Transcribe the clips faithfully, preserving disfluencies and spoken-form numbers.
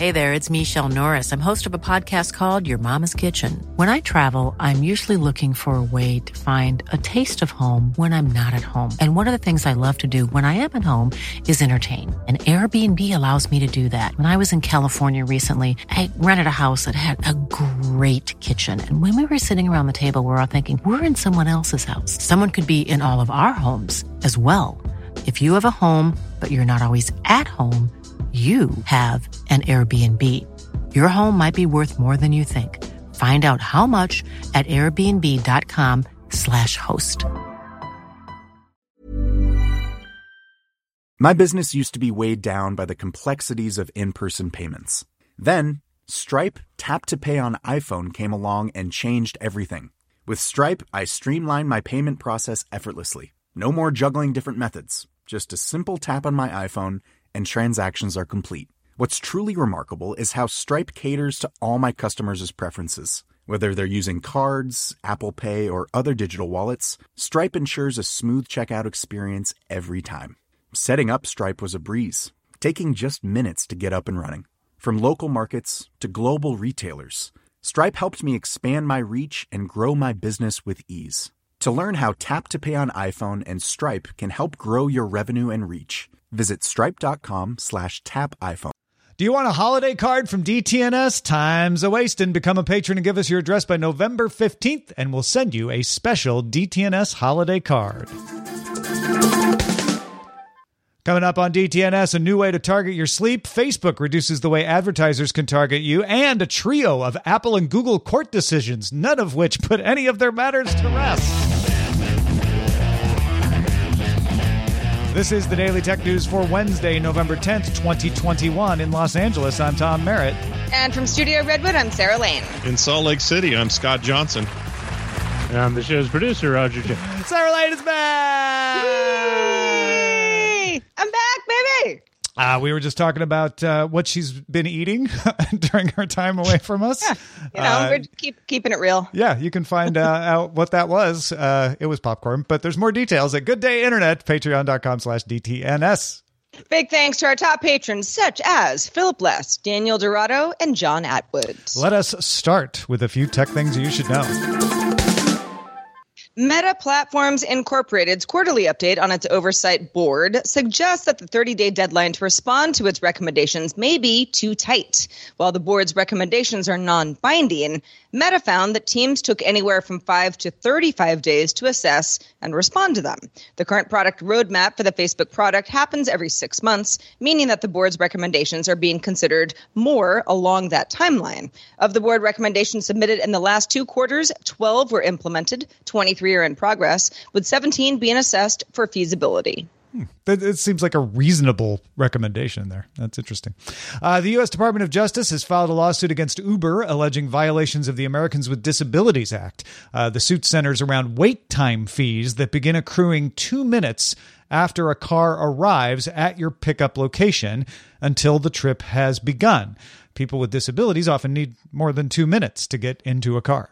Hey there, it's Michelle Norris. I'm host of a podcast called Your Mama's Kitchen. When I travel, I'm usually looking for a way to find a taste of home when I'm not at home. And one of the things I love to do when I am at home is entertain. And Airbnb allows me to do that. When I was in California recently, I rented a house that had a great kitchen. And when we were sitting around the table, we were all thinking, we're in someone else's house. Someone could be in all of our homes as well. If you have a home, but you're not always at home, you have an Airbnb. Your home might be worth more than you think. Find out how much at airbnb.com slash host. My business used to be weighed down by the complexities of in-person payments. Then, Stripe Tap to Pay on iPhone came along and changed everything. With Stripe, I streamlined my payment process effortlessly. No more juggling different methods. Just a simple tap on my iPhone and transactions are complete. What's truly remarkable is how Stripe caters to all my customers' preferences. Whether they're using cards, Apple Pay, or other digital wallets, Stripe ensures a smooth checkout experience every time. Setting up Stripe was a breeze, taking just minutes to get up and running. From local markets to global retailers, Stripe helped me expand my reach and grow my business with ease. To learn how Tap to Pay on iPhone and Stripe can help grow your revenue and reach, visit stripe.com slash tap iPhone. Do you want a holiday card from D T N S? Time's a-wastin'. Become a patron and give us your address by November fifteenth, and we'll send you a special D T N S holiday card. Coming up on D T N S, a new way to target your sleep. Facebook reduces the way advertisers can target you, and a trio of Apple and Google court decisions, none of which put any of their matters to rest. This is the Daily Tech News for Wednesday, November tenth, twenty twenty-one. In Los Angeles, I'm Tom Merritt. And from Studio Redwood, I'm Sarah Lane. In Salt Lake City, I'm Scott Johnson. And I'm the show's producer, Roger J. Sarah Lane is back! Yay! I'm back, baby! Uh, we were just talking about uh, what she's been eating during her time away from us. Yeah, you know, uh, we're keep, keeping it real. Yeah, you can find uh, out what that was. Uh, it was popcorn, but there's more details at Good Day Internet, patreon.com slash DTNS. Big thanks to our top patrons, such as Philip Less, Daniel Dorado, and John Atwood. Let us start with a few tech things you should know. Meta Platforms Incorporated's quarterly update on its oversight board suggests that the thirty-day deadline to respond to its recommendations may be too tight. While the board's recommendations are non-binding, Meta found that teams took anywhere from five to thirty-five days to assess and respond to them. The current product roadmap for the Facebook product happens every six months, meaning that the board's recommendations are being considered more along that timeline. Of the board recommendations submitted in the last two quarters, twelve were implemented, twenty-three are in progress, with seventeen being assessed for feasibility. Hmm. It seems like a reasonable recommendation there. That's interesting. Uh, the U S Department of Justice has filed a lawsuit against Uber alleging violations of the Americans with Disabilities Act. Uh, the suit centers around wait time fees that begin accruing two minutes after a car arrives at your pickup location until the trip has begun. People with disabilities often need more than two minutes to get into a car.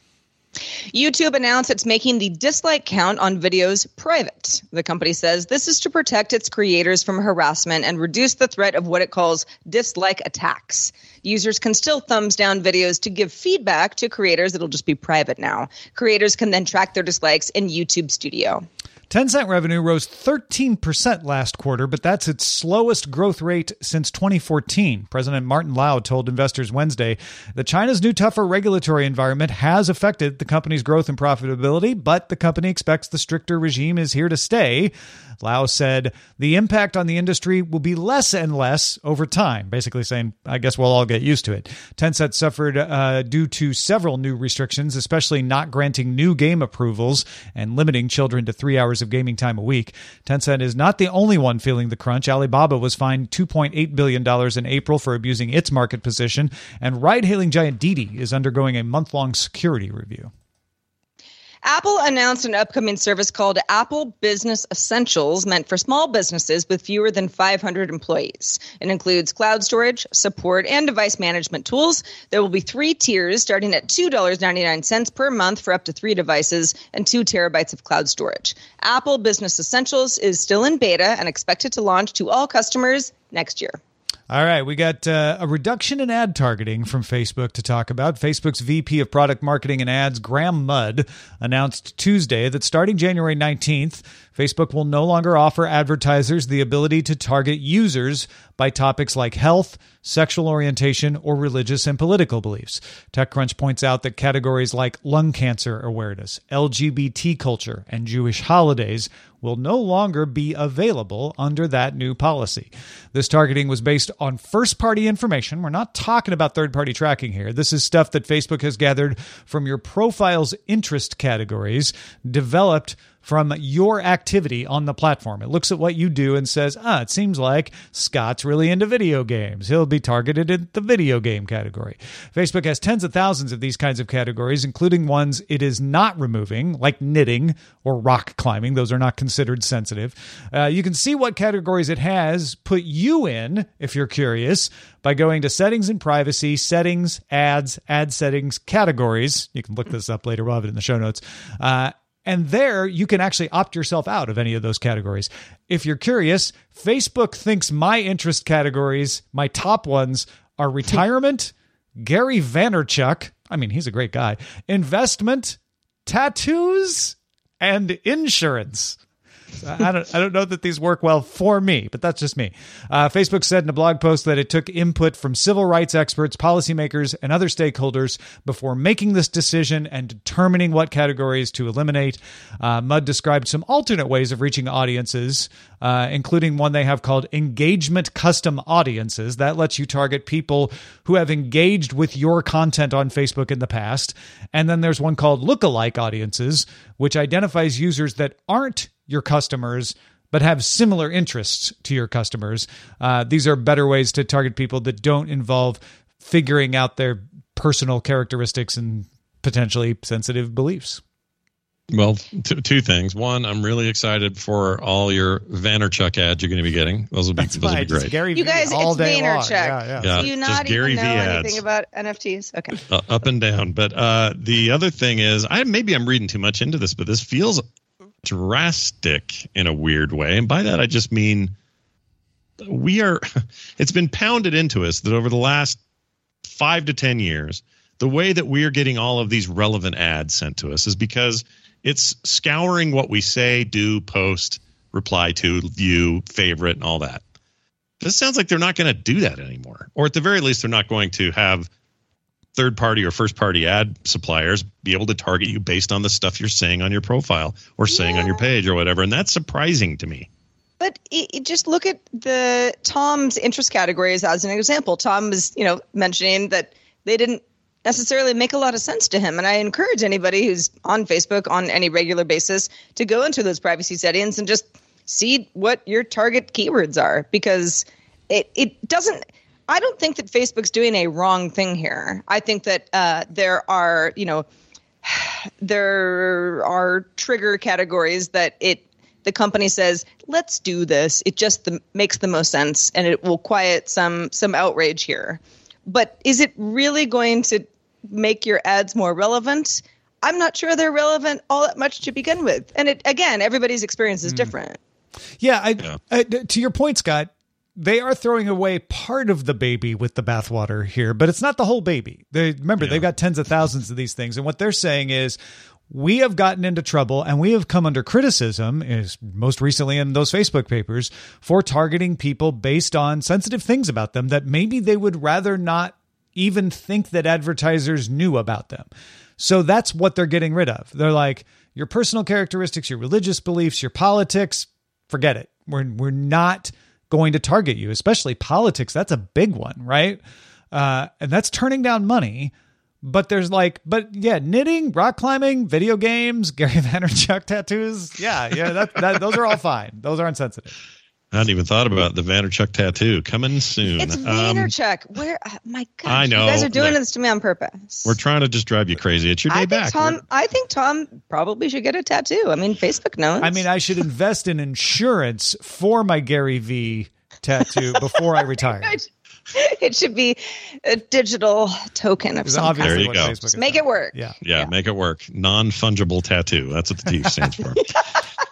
YouTube announced it's making the dislike count on videos private. The company says this is to protect its creators from harassment and reduce the threat of what it calls dislike attacks. Users can still thumbs down videos to give feedback to creators. It'll just be private now. Creators can then track their dislikes in YouTube Studio. Tencent revenue rose thirteen percent last quarter, but that's its slowest growth rate since twenty fourteen. President Martin Lau told investors Wednesday that China's new tougher regulatory environment has affected the company's growth and profitability, but the company expects the stricter regime is here to stay. Lau said the impact on the industry will be less and less over time, basically saying, I guess we'll all get used to it. Tencent suffered uh, due to several new restrictions, especially not granting new game approvals and limiting children to three hours of gaming time a week. Tencent is not the only one feeling the crunch. Alibaba was fined two point eight billion dollars in April for abusing its market position, and ride-hailing giant Didi is undergoing a month-long security review. Apple announced an upcoming service called Apple Business Essentials, meant for small businesses with fewer than five hundred employees. It includes cloud storage, support, and device management tools. There will be three tiers starting at two dollars and ninety-nine cents per month for up to three devices and two terabytes of cloud storage. Apple Business Essentials is still in beta and expected to launch to all customers next year. All right, we got uh, a reduction in ad targeting from Facebook to talk about. Facebook's V P of Product Marketing and Ads, Graham Mudd, announced Tuesday that starting January nineteenth, Facebook will no longer offer advertisers the ability to target users by topics like health, sexual orientation, or religious and political beliefs. TechCrunch points out that categories like lung cancer awareness, L G B T culture, and Jewish holidays will no longer be available under that new policy. This targeting was based on first-party information. We're not talking about third-party tracking here. This is stuff that Facebook has gathered from your profile's interest categories, developed from your activity on the platform. It looks at what you do and says, ah, it seems like Scott's really into video games. He'll be targeted in the video game category. Facebook has tens of thousands of these kinds of categories, including ones it is not removing, like knitting or rock climbing. Those are not considered sensitive. Uh, you can see what categories it has put you in, if you're curious, by going to Settings and Privacy, Settings, Ads, Ad Settings, Categories. You can look this up later. We'll have it in the show notes. Uh, And there, you can actually opt yourself out of any of those categories. If you're curious, Facebook thinks my interest categories, my top ones, are retirement, Gary Vaynerchuk, I mean, he's a great guy, investment, tattoos, and insurance. I don't I don't know that these work well for me, but that's just me. Uh, Facebook said in a blog post that it took input from civil rights experts, policymakers, and other stakeholders before making this decision and determining what categories to eliminate. Uh, Mudd described some alternate ways of reaching audiences, uh, including one they have called engagement custom audiences. That lets you target people who have engaged with your content on Facebook in the past. And then there's one called lookalike audiences, which identifies users that aren't your customers, but have similar interests to your customers. Uh, these are better ways to target people that don't involve figuring out their personal characteristics and potentially sensitive beliefs. Well, t- two things. One, I'm really excited for all your Vaynerchuk ads you're going to be getting. Those will be, That's those will right. be great. It's Gary You guys, v all it's day long. Vaynerchuk. Yeah, yeah. Yeah, Do you just not Gary even V know ads. anything about N F Ts? Okay. Uh, up and down. But uh, the other thing is, I maybe I'm reading too much into this, but this feels drastic in a weird way. And by that, I just mean we are, it's been pounded into us that over the last five to ten years, the way that we are getting all of these relevant ads sent to us is because it's scouring what we say, do, post, reply to, view, favorite, and all that. This sounds like they're not going to do that anymore. Or at the very least, they're not going to have third-party or first-party ad suppliers be able to target you based on the stuff you're saying on your profile or saying yeah. on your page or whatever. And that's surprising to me. But it, it just look at the Tom's interest categories as an example. Tom was, you know, mentioning that they didn't necessarily make a lot of sense to him. And I encourage anybody who's on Facebook on any regular basis to go into those privacy settings and just see what your target keywords are, because it, it doesn't – I don't think that Facebook's doing a wrong thing here. I think that uh, there are, you know, there are trigger categories that it the company says, let's do this. It just the, makes the most sense, and it will quiet some some outrage here. But is it really going to make your ads more relevant? I'm not sure they're relevant all that much to begin with. And it, again, everybody's experience is mm. different. Yeah, I, yeah. I, to your point, Scott, they are throwing away part of the baby with the bathwater here, but it's not the whole baby. They remember, yeah. they've got tens of thousands of these things. And what they're saying is, we have gotten into trouble and we have come under criticism, is most recently in those Facebook papers, for targeting people based on sensitive things about them that maybe they would rather not even think that advertisers knew about them. So that's what they're getting rid of. They're like, your personal characteristics, your religious beliefs, your politics, forget it. We're we're not going to target you, especially politics. That's a big one, right? Uh, and that's turning down money. But there's like, but yeah, knitting, rock climbing, video games, Gary Vaynerchuk tattoos. Yeah, yeah, that, that those are all fine. Those aren't sensitive. I hadn't even thought about the Vaynerchuk tattoo coming soon. It's um, Vaynerchuk. Where? Oh my God! I know. You guys are doing Look, this to me on purpose. We're trying to just drive you crazy. It's your day I back. think Tom. We're, I think Tom probably should get a tattoo. I mean, Facebook knows. I mean, I should invest in insurance for my Gary V tattoo before I retire. It should be a digital token of some kind. There you go. Make it work. Yeah. yeah, yeah, make it work. Non-fungible tattoo. That's what the T stands for.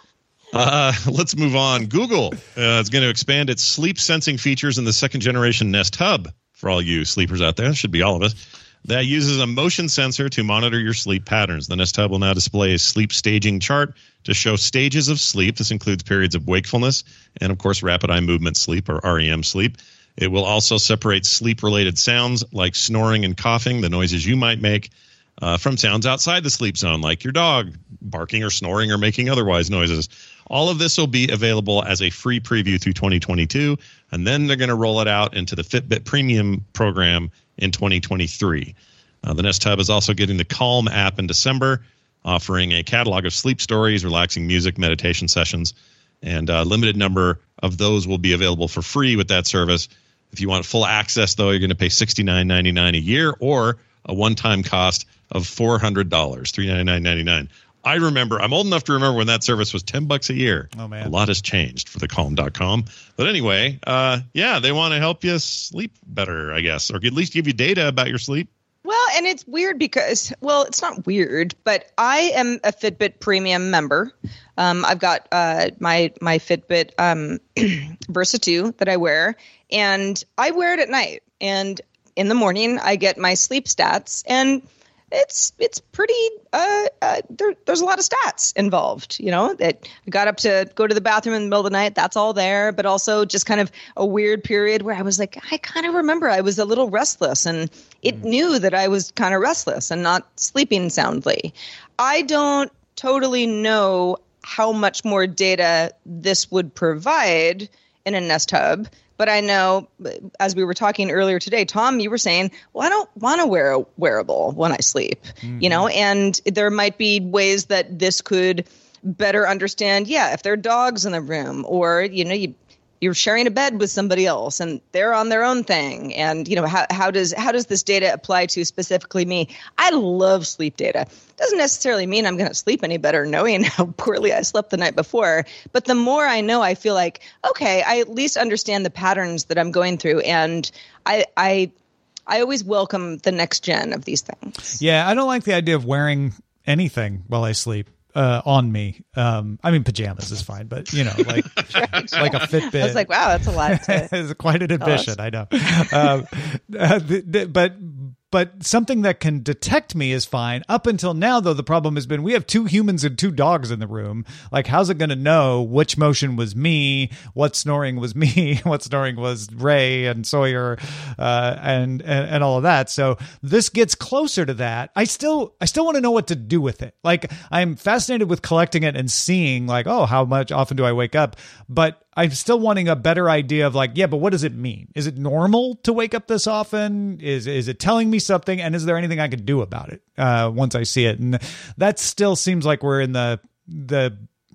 Uh, let's move on. Google uh, is going to expand its sleep sensing features in the second generation Nest Hub for all you sleepers out there. That should be all of us. That uses a motion sensor to monitor your sleep patterns. The Nest Hub will now display a sleep staging chart to show stages of sleep. This includes periods of wakefulness and, of course, rapid eye movement sleep, or R E M sleep. It will also separate sleep-related sounds like snoring and coughing, the noises you might make, uh, from sounds outside the sleep zone, like your dog barking or snoring or making otherwise noises. All of this will be available as a free preview through twenty twenty-two, and then they're going to roll it out into the Fitbit Premium program in twenty twenty-three. Uh, the Nest Hub is also getting the Calm app in December, offering a catalog of sleep stories, relaxing music, meditation sessions, and a limited number of those will be available for free with that service. If you want full access, though, you're going to pay sixty-nine ninety-nine a year or a one-time cost of four hundred dollars, three hundred ninety-nine ninety-nine. I remember, I'm old enough to remember when that service was ten bucks a year. Oh, man. A lot has changed for the calm dot com. But anyway, uh, yeah, they want to help you sleep better, I guess, or at least give you data about your sleep. Well, and it's weird because, well, it's not weird, but I am a Fitbit Premium member. Um, I've got uh, my my Fitbit um, Versa two that I wear, and I wear it at night. And in the morning, I get my sleep stats, and it's it's pretty. Uh, uh, there, there's a lot of stats involved. You know, that I got up to go to the bathroom in the middle of the night. That's all there, but also just kind of a weird period where I was like, I kind of remember I was a little restless, and it knew that I was kind of restless and not sleeping soundly. I don't totally know how much more data this would provide in a Nest Hub. But I know, as we were talking earlier today, Tom, you were saying, well, I don't want to wear a wearable when I sleep, mm-hmm. you know, and there might be ways that this could better understand, yeah, if there are dogs in the room, or, you know, you, you're sharing a bed with somebody else and they're on their own thing. And, you know, how, how does how does this data apply to specifically me? I love sleep data. Doesn't necessarily mean I'm going to sleep any better knowing how poorly I slept the night before. But the more I know, I feel like, okay, I at least understand the patterns that I'm going through. And I I I always welcome the next gen of these things. Yeah, I don't like the idea of wearing anything while I sleep. Uh, on me. Um, I mean, pajamas is fine, but you know, like right. like a Fitbit. I was like, wow, that's a lot. To it's quite an admission. I know. Um, uh, the, the, but but something that can detect me is fine. Up until now, though, the problem has been we have two humans and two dogs in the room. Like, how's it going to know which motion was me, what snoring was me, what snoring was Ray and Sawyer, uh, and, and and all of that. So this gets closer to that. I still I still want to know what to do with it. Like, I'm fascinated with collecting it and seeing, like, oh, how much often do I wake up? But I'm still wanting a better idea of, like, yeah, but what does it mean? Is it normal to wake up this often? Is is it telling me something? And is there anything I can do about it uh, once I see it? And that still seems like we're in the the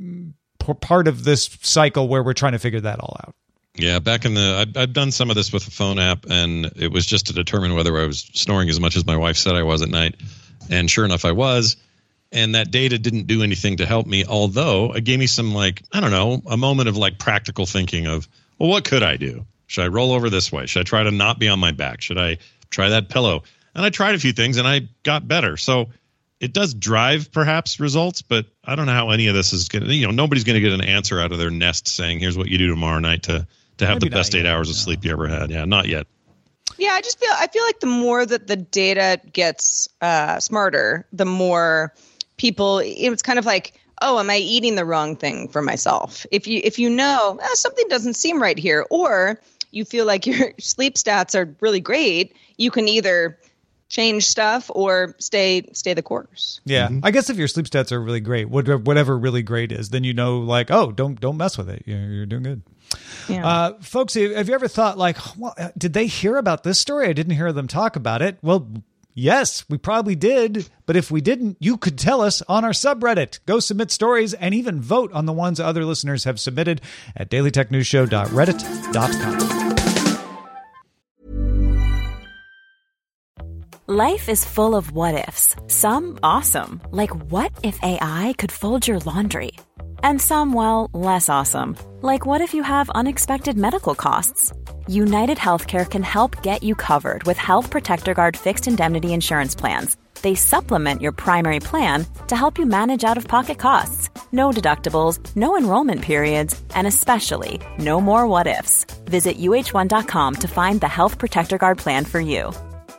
part of this cycle where we're trying to figure that all out. Yeah, back in the, I've, I've done some of this with the phone app, and it was just to determine whether I was snoring as much as my wife said I was at night. And sure enough, I was. And that data didn't do anything to help me, although it gave me some, like, I don't know, a moment of like practical thinking of, well, what could I do? Should I roll over this way? Should I try to not be on my back? Should I try that pillow? And I tried a few things and I got better. So it does drive perhaps results, but I don't know how any of this is going to, you know, nobody's going to get an answer out of their Nest saying, here's what you do tomorrow night to, to have Maybe the best eight yet, hours no. of sleep you ever had. Yeah, not yet. Yeah, I just feel, I feel like the more that the data gets uh, smarter, the more people, it's kind of like, oh, am I eating the wrong thing for myself? If you if you know eh, something doesn't seem right here, or you feel like your sleep stats are really great, you can either change stuff or stay stay the course. Yeah, mm-hmm. I guess if your sleep stats are really great, whatever really great is, then you know, like, oh, don't don't mess with it. You're, you're doing good. Yeah. Uh, folks, have you ever thought, like, well, did they hear about this story? I didn't hear them talk about it. Well, yes, we probably did. But if we didn't, you could tell us on our subreddit. Go submit stories and even vote on the ones other listeners have submitted at daily tech news show dot reddit dot com. Life is full of what-ifs. Some awesome, like what if A I could fold your laundry? And some, well, less awesome, like what if you have unexpected medical costs? United Healthcare can help get you covered with Health Protector Guard fixed indemnity insurance plans. They supplement your primary plan to help you manage out-of-pocket costs. No deductibles, no enrollment periods, and especially no more what-ifs. Visit U H one dot com to find the Health Protector Guard plan for you.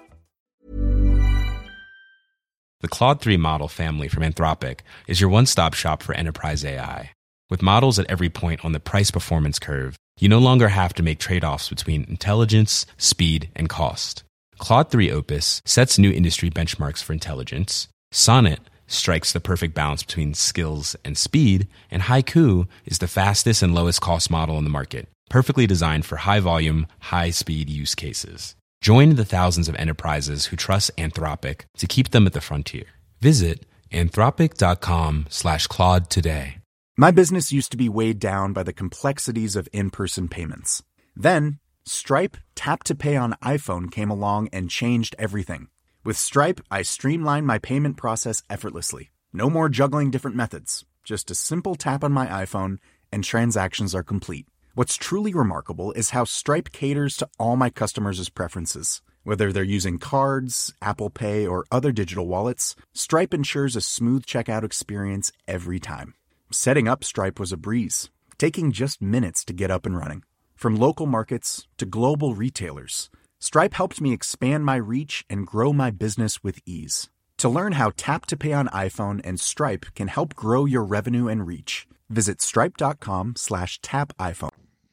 The Claude three model family from Anthropic is your one-stop shop for enterprise A I. With models at every point on the price-performance curve, you no longer have to make trade-offs between intelligence, speed, and cost. Claude three Opus sets new industry benchmarks for intelligence. Sonnet strikes the perfect balance between skills and speed. And Haiku is the fastest and lowest cost model in the market, perfectly designed for high-volume, high-speed use cases. Join the thousands of enterprises who trust Anthropic to keep them at the frontier. Visit anthropic.com slash Claude today. My business used to be weighed down by the complexities of in-person payments. Then, Stripe Tap to Pay on iPhone came along and changed everything. With Stripe, I streamlined my payment process effortlessly. No more juggling different methods. Just a simple tap on my iPhone and transactions are complete. What's truly remarkable is how Stripe caters to all my customers' preferences. Whether they're using cards, Apple Pay, or other digital wallets, Stripe ensures a smooth checkout experience every time. Setting up Stripe was a breeze, taking just minutes to get up and running. From local markets to global retailers, Stripe helped me expand my reach and grow my business with ease. To learn how Tap to Pay on iPhone and Stripe can help grow your revenue and reach, visit stripe.com slash tap iPhone.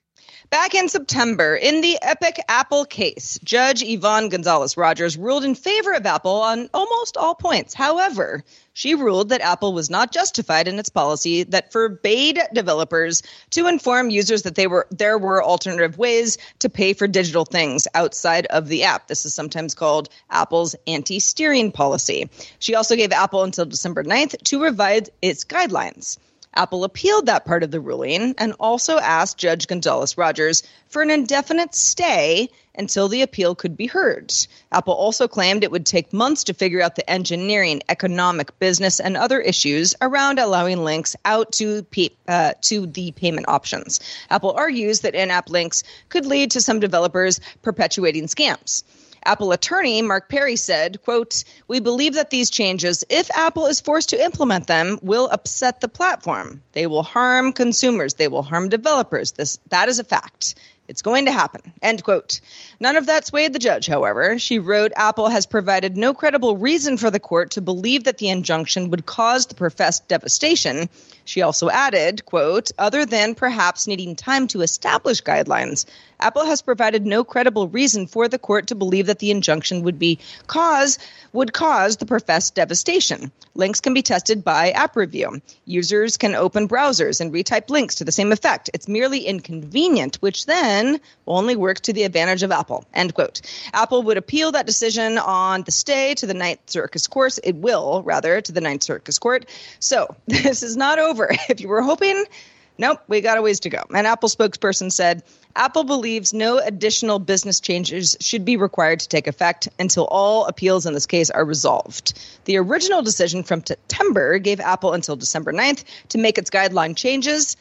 Back in September, in the epic Apple case, Judge Yvonne Gonzalez-Rogers ruled in favor of Apple on almost all points. However, she ruled that Apple was not justified in its policy that forbade developers to inform users that they were there were alternative ways to pay for digital things outside of the app. This is sometimes called Apple's anti-steering policy. She also gave Apple until December ninth to revise its guidelines. Apple appealed that part of the ruling and also asked Judge Gonzalez-Rogers for an indefinite stay until the appeal could be heard. Apple also claimed it would take months to figure out the engineering, economic, business, and other issues around allowing links out to pe- uh, to the payment options. Apple argues that in-app links could lead to some developers perpetuating scams. Apple attorney Mark Perry said, quote, "We believe that these changes, if Apple is forced to implement them, will upset the platform. They will harm consumers. They will harm developers. This that is a fact. It's going to happen." End quote. None of that swayed the judge, however. She wrote, Apple has provided no credible reason for the court to believe that the injunction would cause the professed devastation. She also added, quote, other than perhaps needing time to establish guidelines, Apple has provided no credible reason for the court to believe that the injunction would be cause would cause the professed devastation. Links can be tested by App Review. Users can open browsers and retype links to the same effect. It's merely inconvenient, which then will only work to the advantage of Apple. End quote. Apple would appeal that decision on the stay to the Ninth Circuit Court. It will, rather, to the Ninth Circuit Court. So this is not over. If you were hoping, nope, we got a ways to go. An Apple spokesperson said, Apple believes no additional business changes should be required to take effect until all appeals in this case are resolved. The original decision from September gave Apple until December ninth to make its guideline changes.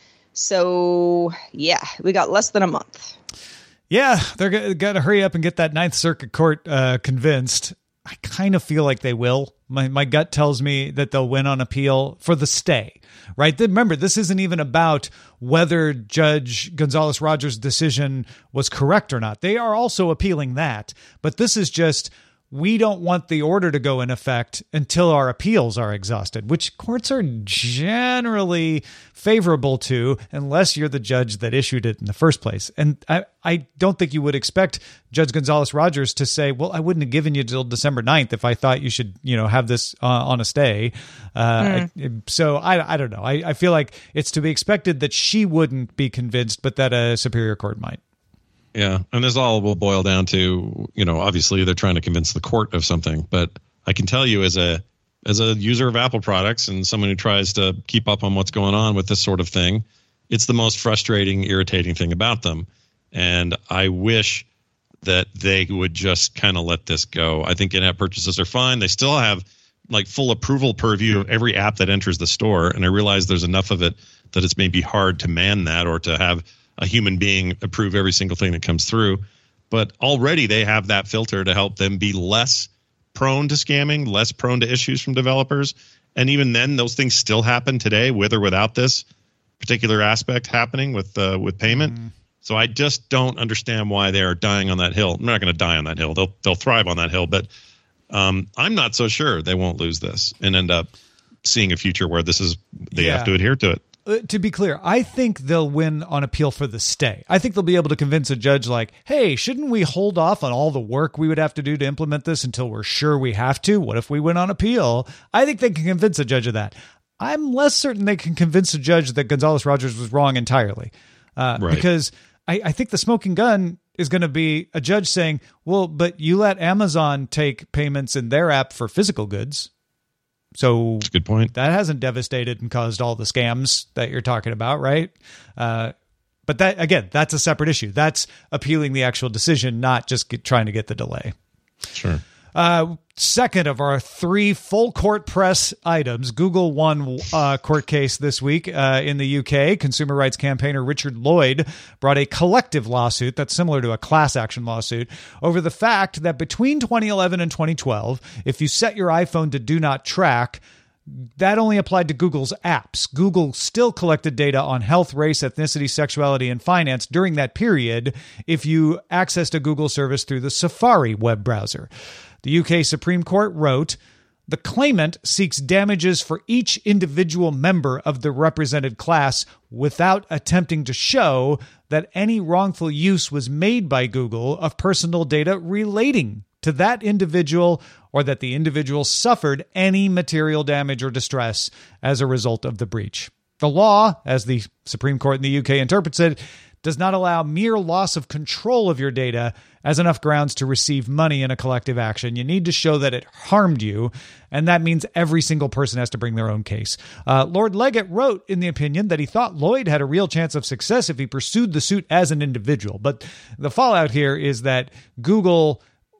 So, yeah, we got less than a month. Yeah, they're got to hurry up and get that Ninth Circuit Court uh, convinced. I kind of feel like they will. My my gut tells me that they'll win on appeal for the stay, right? Then remember, this isn't even about whether Judge Gonzalez-Rogers' decision was correct or not. They are also appealing that. But this is just, we don't want the order to go in effect until our appeals are exhausted, which courts are generally favorable to unless you're the judge that issued it in the first place. And I, I don't think you would expect Judge Gonzalez-Rogers to say, well, I wouldn't have given you till December ninth if I thought you should, you know, have this uh, on a stay. Uh, mm. I, so I, I don't know. I, I feel like it's to be expected that she wouldn't be convinced, but that a superior court might. Yeah, and this all will boil down to, you know, obviously they're trying to convince the court of something, but I can tell you as a as a user of Apple products and someone who tries to keep up on what's going on with this sort of thing, it's the most frustrating, irritating thing about them. And I wish that they would just kind of let this go. I think in-app purchases are fine. They still have like full approval purview of every app that enters the store, and I realize there's enough of it that it's maybe hard to man that or to have a human being approve every single thing that comes through. But already they have that filter to help them be less prone to scamming, less prone to issues from developers. And even then, those things still happen today, with or without this particular aspect happening with uh, with payment. Mm. So I just don't understand why they are dying on that hill. I'm not going to die on that hill. They'll they'll thrive on that hill, but um, I'm not so sure they won't lose this and end up seeing a future where this is they yeah. have to adhere to it. Uh, to be clear, I think they'll win on appeal for the stay. I think they'll be able to convince a judge like, hey, shouldn't we hold off on all the work we would have to do to implement this until we're sure we have to? What if we win on appeal? I think they can convince a judge of that. I'm less certain they can convince a judge that Gonzalez-Rogers was wrong entirely. Uh, right. Because I, I think the smoking gun is going to be a judge saying, well, but you let Amazon take payments in their app for physical goods. So that's a good point. That hasn't devastated and caused all the scams that you're talking about, right? Uh, but that again, that's a separate issue. That's appealing the actual decision, not just get, trying to get the delay. Sure. Uh, second of our three full court press items, Google won a court case this week uh, in the U K. Consumer rights campaigner Richard Lloyd brought a collective lawsuit that's similar to a class action lawsuit over the fact that between twenty eleven and twenty twelve, if you set your iPhone to do not track, that only applied to Google's apps. Google still collected data on health, race, ethnicity, sexuality, and finance during that period if you accessed a Google service through the Safari web browser. The U K Supreme Court wrote, the claimant seeks damages for each individual member of the represented class without attempting to show that any wrongful use was made by Google of personal data relating to that individual or that the individual suffered any material damage or distress as a result of the breach. The law, as the Supreme Court in the U K interprets it, does not allow mere loss of control of your data as enough grounds to receive money in a collective action. You need to show that it harmed you, and that means every single person has to bring their own case. Uh, Lord Leggett wrote in the opinion that he thought Lloyd had a real chance of success if he pursued the suit as an individual. But the fallout here is that Google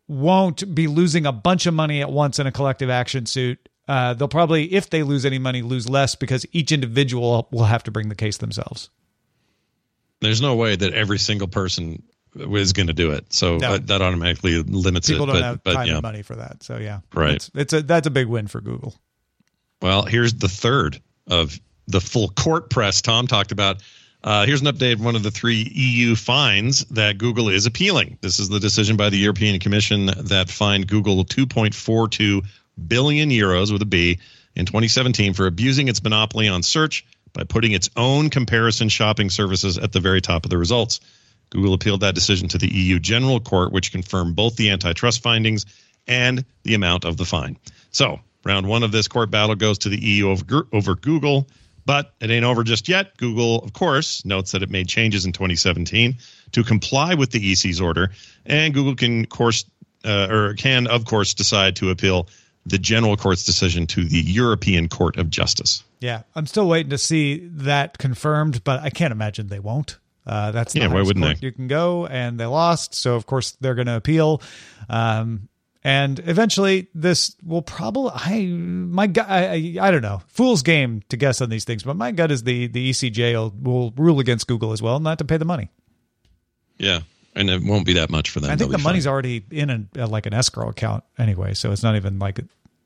won't be losing a bunch of money at once in a collective action suit. Uh, they'll probably, if they lose any money, lose less because each individual will have to bring the case themselves. There's no way that every single person is going to do it. So no. that, that automatically limits People it. People don't but, have but, time yeah. and money for that. So yeah, right. It's, it's a, that's a big win for Google. Well, here's the third of the full court press Tom talked about. Uh, here's an update of one of the three E U fines that Google is appealing. This is the decision by the European Commission that fined Google two point four two billion euros with a B in twenty seventeen for abusing its monopoly on search by putting its own comparison shopping services at the very top of the results. Google appealed that decision to the E U General Court, which confirmed both the antitrust findings and the amount of the fine. So, round one of this court battle goes to the E U over, over Google, but it ain't over just yet. Google, of course, notes that it made changes in twenty seventeen to comply with the E C's order, and Google can, course, uh, or can, of course, decide to appeal the General Court's decision to the European Court of Justice. Yeah, I'm still waiting to see that confirmed, but I can't imagine they won't. Uh, that's the yeah, why wouldn't court they? You can go, and they lost, so of course they're going to appeal. Um, and eventually, this will probably I my gut I, I I don't know, fool's game to guess on these things, but my gut is the the E C J will, will rule against Google as well, not to pay the money. Yeah, and it won't be that much for them. I think They'll the money's fine. already in a, like an escrow account anyway, so it's not even like.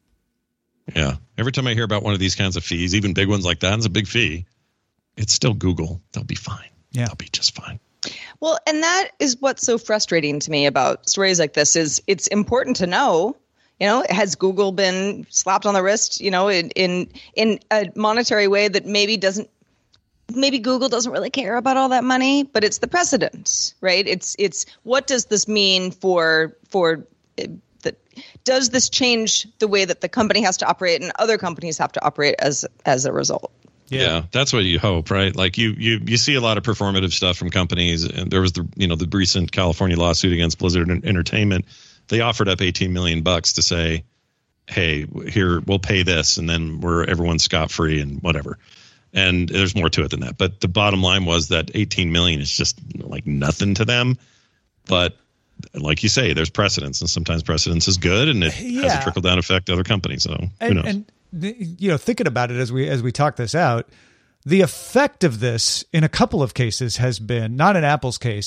Yeah, every time I hear about one of these kinds of fees, even big ones like that, it's a big fee. It's still Google. They'll be fine. Yeah, they'll be just fine. Well, and that is what's so frustrating to me about stories like this is it's important to know, you know, has Google been slapped on the wrist, you know, in in, in a monetary way that maybe doesn't, maybe Google doesn't really care about all that money, but it's the precedent, right? It's it's what does this mean for for the, does this change the way that the company has to operate and other companies have to operate as as a result? Yeah. yeah, that's what you hope, right? Like you, you, you see a lot of performative stuff from companies, and there was the, you know, the recent California lawsuit against Blizzard Entertainment. They offered up eighteen million bucks to say, "Hey, here we'll pay this, and then we're everyone's scot free and whatever." And there's more to it than that. But the bottom line was that eighteen million is just like nothing to them. But like you say, there's precedence, and sometimes precedence is good, and it yeah. has a trickle down effect to other companies. So who and, knows? And you know, thinking about it as we as we talk this out, the effect of this in a couple of cases has been, not in Apple's case,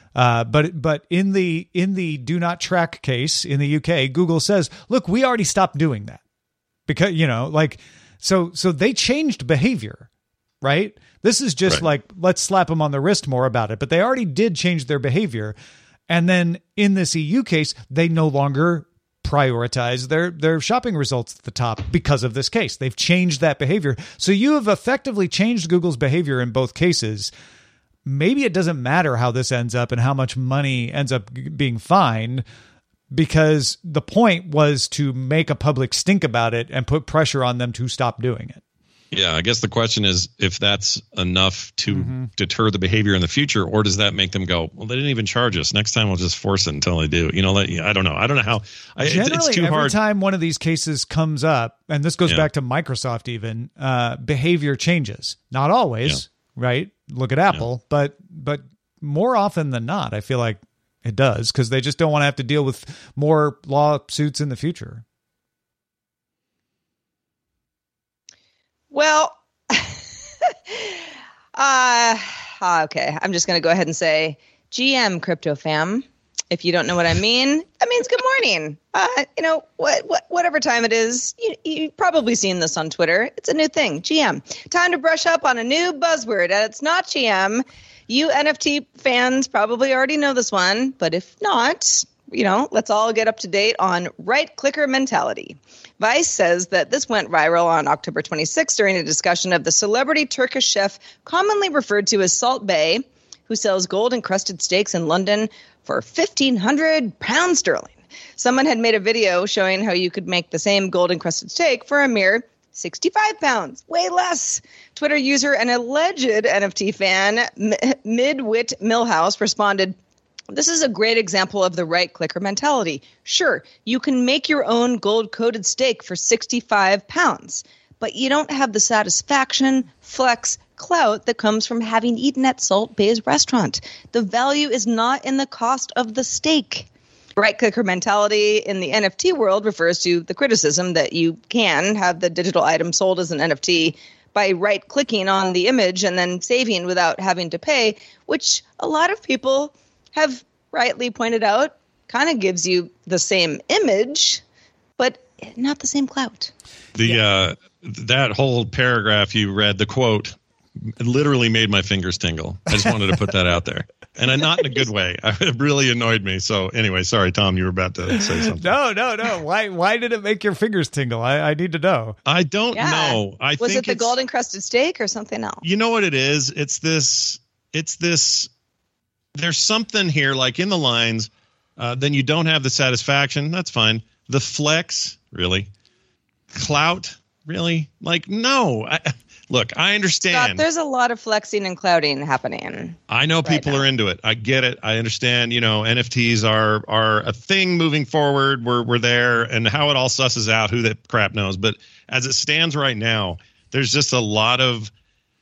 Uh, but but in the in the do not track case in the U K, Google says, look, we already stopped doing that because, you know, like, so so they changed behavior, right? This is just right. like, let's slap them on the wrist more about it. But they already did change their behavior. And then in this E U case, they no longer prioritize their, their shopping results at the top because of this case. They've changed that behavior. So you have effectively changed Google's behavior in both cases. Maybe it doesn't matter how this ends up and how much money ends up being fined, because the point was to make a public stink about it and put pressure on them to stop doing it. Yeah, I guess the question is if that's enough to Mm-hmm. deter the behavior in the future, or does that make them go, well, they didn't even charge us. Next time we'll just force it until they do. You know, I don't know. I don't know how. I, Generally, it's, it's too every hard. time one of these cases comes up, and this goes Yeah. back to Microsoft even, uh, behavior changes. Not always, right? Look at Apple, but but more often than not, I feel like it does, because they just don't want to have to deal with more lawsuits in the future. Well, uh, okay. I'm just going to go ahead and say G M Crypto Fam. If you don't know what I mean, that means good morning. Uh, you know, what, what, whatever time it is, you, you've probably seen this on Twitter. It's a new thing, G M. Time to brush up on a new buzzword, and it's not G M. You N F T fans probably already know this one, but if not, you know, let's all get up to date on right clicker mentality. Vice says that this went viral on October twenty-sixth during a discussion of the celebrity Turkish chef commonly referred to as Salt Bae, who sells gold-encrusted steaks in London for fifteen hundred pounds sterling. Someone had made a video showing how you could make the same gold-encrusted steak for a mere sixty-five pounds, way less. Twitter user and alleged N F T fan, M- Midwit Millhouse, responded, "This is a great example of the right clicker mentality. Sure, you can make your own gold-coated steak for sixty-five pounds, but you don't have the satisfaction, flex, clout that comes from having eaten at Salt Bae's restaurant. The value is not in the cost of the steak." Right clicker mentality in the N F T world refers to the criticism that you can have the digital item sold as an N F T by right-clicking on the image and then saving without having to pay, which a lot of people have rightly pointed out kind of gives you the same image, but not the same clout. The Yeah. uh, that whole paragraph you read, the quote, literally made my fingers tingle. I just wanted to put that out there, and I, not in a good way. It really annoyed me. So anyway, sorry, Tom, you were about to say something. No, no, no. Why Why did it make your fingers tingle? I, I need to know. I don't Yeah. know. I Was think it the it's- gold encrusted steak or something else? You know what it is? It's this. It's this. There's something here, like in the lines. Uh, then you don't have the satisfaction. That's fine. The flex, really. Clout, really. Like no. I, look, I understand. Scott, there's a lot of flexing and clouding happening. I know people now. are into it. I get it. I understand. You know, N F Ts are are a thing moving forward. We're we're there, and how it all susses out, who that crap knows. But as it stands right now, there's just a lot of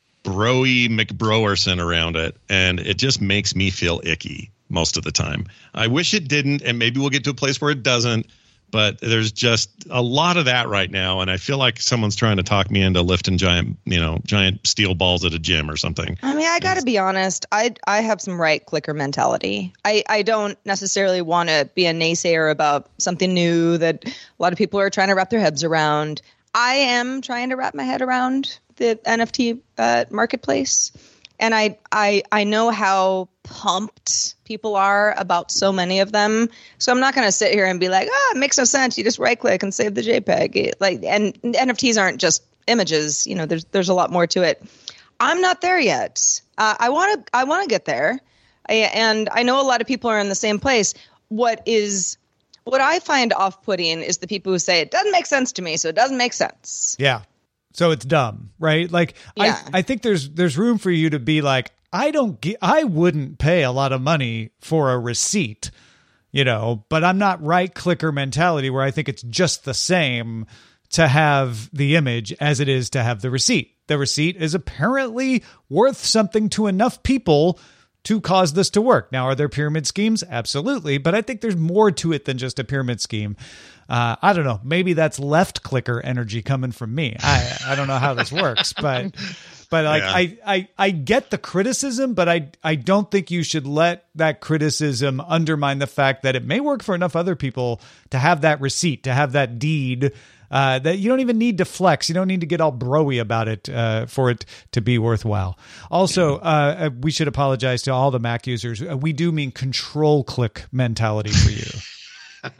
broy McBrowerson around it, and it just makes me feel icky most of the time. I wish it didn't, and maybe we'll get to a place where it doesn't. But there's just a lot of that right now, and I feel like someone's trying to talk me into lifting giant, you know, giant steel balls at a gym or something. I mean, I got to be honest. I I have some right clicker mentality. I, I don't necessarily want to be a naysayer about something new that a lot of people are trying to wrap their heads around. I am trying to wrap my head around the N F T uh, marketplace, and I I I know how pumped people are about so many of them. So I'm not going to sit here and be like, oh, it makes no sense. You just right click and save the JPEG. It, like, and N F Ts aren't just images. You know, there's there's a lot more to it. I'm not there yet. Uh, I want to I want to get there, I, and I know a lot of people are in the same place. What is what I find off-putting is the people who say it doesn't make sense to me, so it doesn't make sense. Yeah. So it's dumb, right? Like, Yeah. I, I think there's there's room for you to be like, I don't get, I wouldn't pay a lot of money for a receipt, you know, but I'm not right clicker mentality where I think it's just the same to have the image as it is to have the receipt. The receipt is apparently worth something to enough people to cause this to work. Now, are there pyramid schemes? Absolutely. But I think there's more to it than just a pyramid scheme. Uh, I don't know. Maybe that's left clicker energy coming from me. I, I don't know how this works, but But like, Yeah. I, I, I get the criticism, but I, I don't think you should let that criticism undermine the fact that it may work for enough other people to have that receipt, to have that deed, uh, that you don't even need to flex. You don't need to get all broy about it uh, for it to be worthwhile. Also, uh, we should apologize to all the Mac users. We do mean control click mentality for you.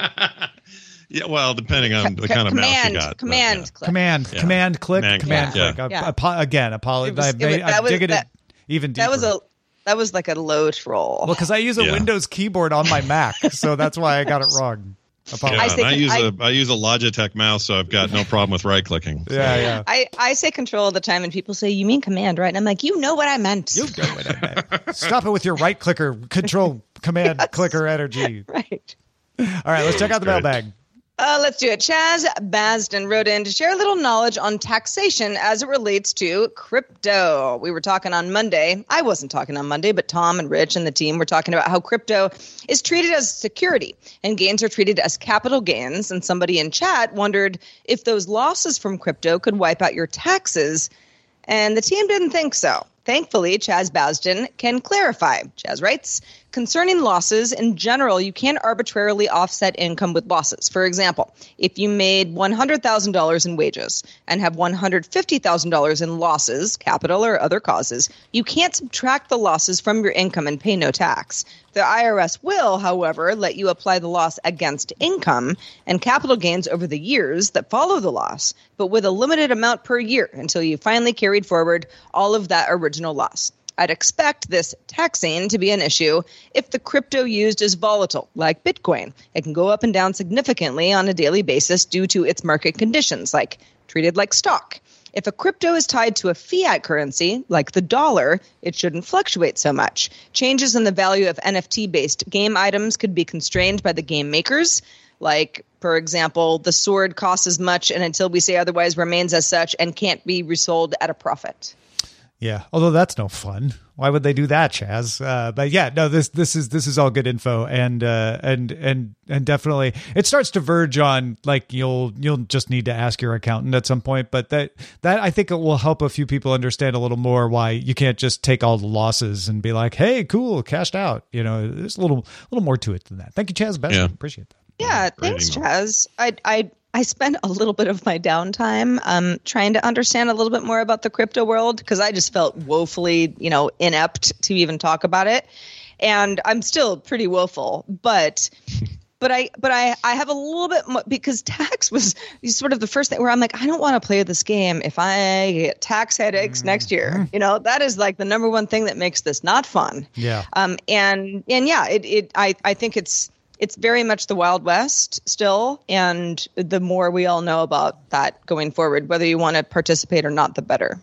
Yeah, well, depending on the Co- kind of mouse command, you got. but, Command yeah. click. Command, Yeah. command click, Command command click, click. yeah. Uh, apo- again, apologize. It was- I've it was- made- that I'm was- digging that- it even deeper. That was a that was like a low troll. Well, because I use a Yeah. Windows keyboard on my Mac, so that's why I got it wrong. Yeah, Apologies. I I, say- I use I- a I use a Logitech mouse, so I've got no problem with right clicking. Yeah, yeah. I, I say control all the time, and people say, you mean command, right? And I'm like, you know what I meant. You know what I meant. Stop it with your right clicker, control, command, clicker energy. Right. All right, let's check out the Great. mailbag. Uh, let's do it. Chaz Basden wrote in to share a little knowledge on taxation as it relates to crypto. We were talking on Monday. I wasn't talking on Monday, but Tom and Rich and the team were talking about how crypto is treated as security and gains are treated as capital gains. And somebody in chat wondered if those losses from crypto could wipe out your taxes. And the team didn't think so. Thankfully, Chaz Basden can clarify. Chaz writes, concerning losses, in general, you can't arbitrarily offset income with losses. For example, if you made one hundred thousand dollars in wages and have one hundred fifty thousand dollars in losses, capital or other causes, you can't subtract the losses from your income and pay no tax. The I R S will, however, let you apply the loss against income and capital gains over the years that follow the loss, but with a limited amount per year until you finally carried forward all of that original loss. I'd expect this taxing to be an issue if the crypto used is volatile, like Bitcoin. It can go up and down significantly on a daily basis due to its market conditions, like treated like stock. If a crypto is tied to a fiat currency, like the dollar, it shouldn't fluctuate so much. Changes in the value of N F T-based game items could be constrained by the game makers. Like, for example, the sword costs as much and until we say otherwise remains as such and can't be resold at a profit. Yeah, although that's no fun. Why would they do that, Chaz? Uh, but yeah, no, this this is this is all good info, and uh, and and and definitely it starts to verge on like you'll you'll just need to ask your accountant at some point. But that that I think it will help a few people understand a little more why you can't just take all the losses and be like, hey, cool, cashed out. You know, there's a little a little more to it than that. Thank you, Chaz. Best. Yeah. Appreciate that. Yeah, Great thanks, email. Chaz. I I I spent a little bit of my downtime um, trying to understand a little bit more about the crypto world because I just felt woefully, you know, inept to even talk about it, and I'm still pretty woeful. But but I but I I have a little bit more because tax was sort of the first thing where I'm like, I don't want to play this game if I get tax headaches next year. You know, that is like the number one thing that makes this not fun. Yeah. Um. And and yeah, it it I I think it's. It's very much the Wild West still, and the more we all know about that going forward, whether you want to participate or not, the better.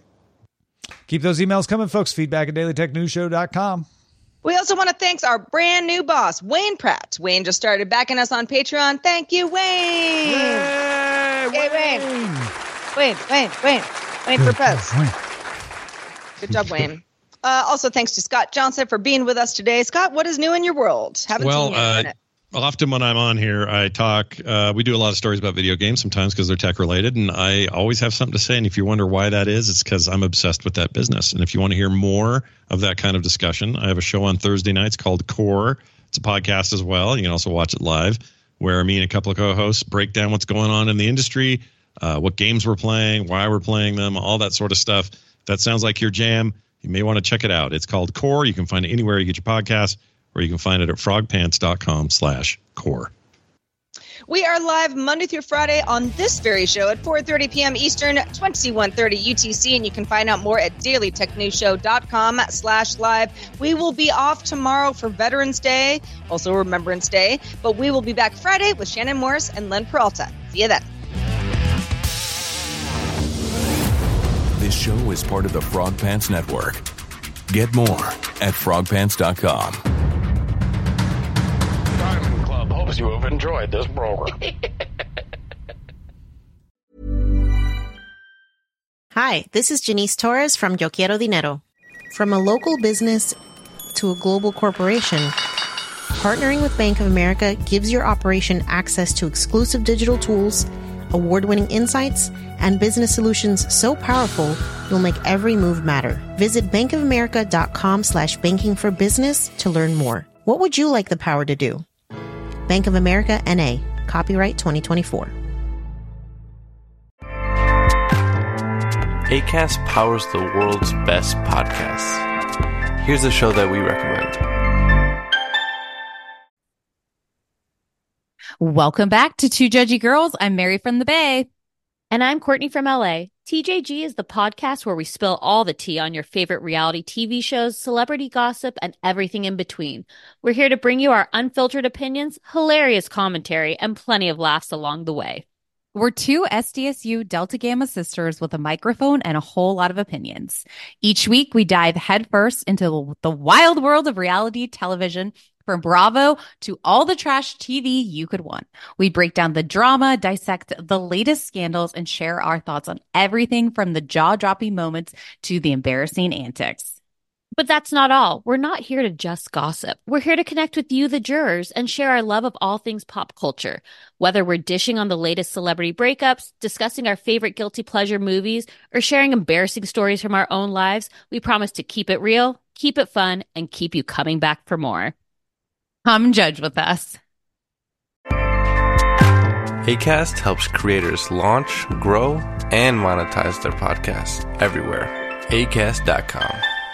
Keep those emails coming, folks. Feedback at daily tech news show dot com. We also want to thank our brand new boss, Wayne Pratt. Wayne just started backing us on Patreon. Thank you, Wayne. Yay, Hey, Wayne. Wayne, Wayne, Wayne. Wayne for Pez. Good job, Wayne. Uh, also, thanks to Scott Johnson for being with us today. Scott, what is new in your world? Haven't Well, seen you in a uh, minute. often when I'm on here, I talk. Uh, we do a lot of stories about video games sometimes because they're tech related, and I always have something to say. And if you wonder why that is, it's because I'm obsessed with that business. And if you want to hear more of that kind of discussion, I have a show on Thursday nights called Core. It's a podcast as well. You can also watch it live, where me and a couple of co-hosts break down what's going on in the industry, uh, what games we're playing, why we're playing them, all that sort of stuff. If that sounds like your jam, you may want to check it out. It's called Core. You can find it anywhere you get your podcast, or you can find it at frogpants.com slash core. We are live Monday through Friday on this very show at four thirty p.m. Eastern, twenty-one thirty U T C, and you can find out more at daily tech news show dot com slash live. We will be off tomorrow for Veterans Day, also Remembrance Day, but we will be back Friday with Shannon Morris and Len Peralta. See you then. This show is part of the Frog Pants Network. Get more at frog pants dot com. Diamond Club hopes you have enjoyed this program. Hi, this is Janice Torres from Yo Quiero Dinero. From a local business to a global corporation, partnering with Bank of America gives your operation access to exclusive digital tools, award-winning insights, and business solutions so powerful you'll make every move matter. Visit bankofamerica.com slash banking for business to learn more. What would you like the power to do? Bank of America, N A. Copyright twenty twenty-four. Acast powers the world's best podcasts. Here's a show that we recommend. Welcome back to Two Judgy Girls. I'm Mary from the Bay. And I'm Courtney from L A. T J G is the podcast where we spill all the tea on your favorite reality T V shows, celebrity gossip, and everything in between. We're here to bring you our unfiltered opinions, hilarious commentary, and plenty of laughs along the way. We're two S D S U Delta Gamma sisters with a microphone and a whole lot of opinions. Each week, we dive headfirst into the wild world of reality television, from Bravo to all the trash T V you could want. We break down the drama, dissect the latest scandals, and share our thoughts on everything from the jaw-dropping moments to the embarrassing antics. But that's not all. We're not here to just gossip. We're here to connect with you, the jurors, and share our love of all things pop culture. Whether we're dishing on the latest celebrity breakups, discussing our favorite guilty pleasure movies, or sharing embarrassing stories from our own lives, we promise to keep it real, keep it fun, and keep you coming back for more. Come judge with us. Acast helps creators launch, grow, and monetize their podcasts everywhere. Acast dot com.